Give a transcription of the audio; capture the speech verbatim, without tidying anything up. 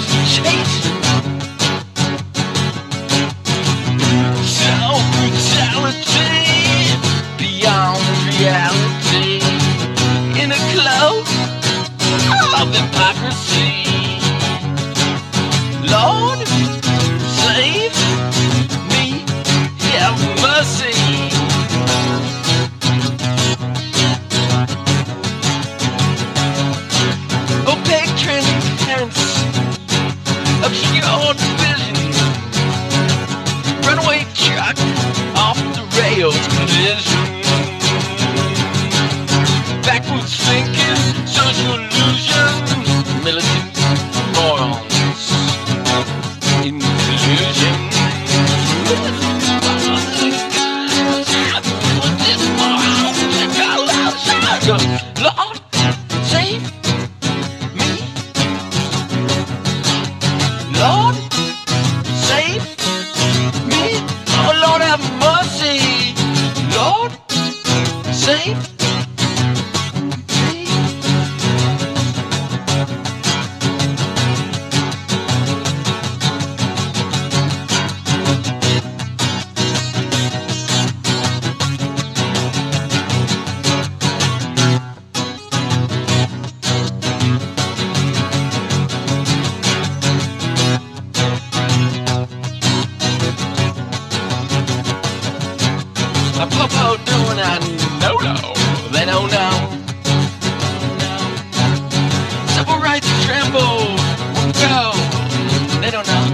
chase. So brutality beyond reality in a cloud of hypocrisy. Lord, save me, have mercy. Opaque transparency, obscured vision, runaway truck off the rails collision. Backwards thinking, social illusion, militant morons in collusion. Lord, save me. Lord, save me. Oh, Lord, have mercy. Lord, save me. A popo doing a no-no, they don't know. Civil rights trample, go, they don't know.